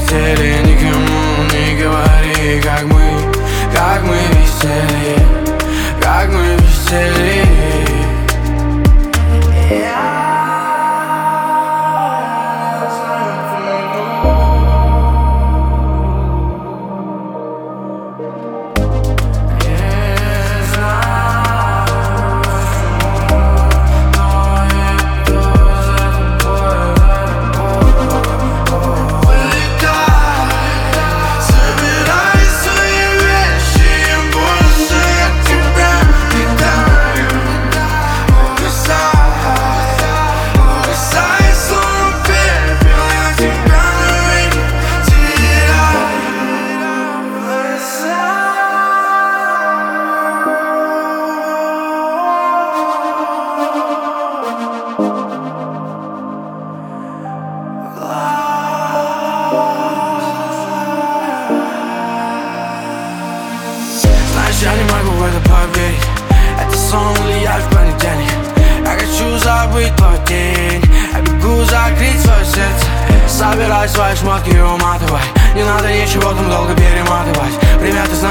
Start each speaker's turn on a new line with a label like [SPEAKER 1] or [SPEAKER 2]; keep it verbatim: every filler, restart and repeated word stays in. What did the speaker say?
[SPEAKER 1] веселье. Никому не говори, как мы, как мы веселье, как мы веселье. Знаешь, я не могу в это поверить. Это сон или я в понедельник. Я хочу забыть твой день. Я бегу закрыть свое сердце. Собирай свои шмотки и уматывай. Не надо ничего там долго перематывать. Привет из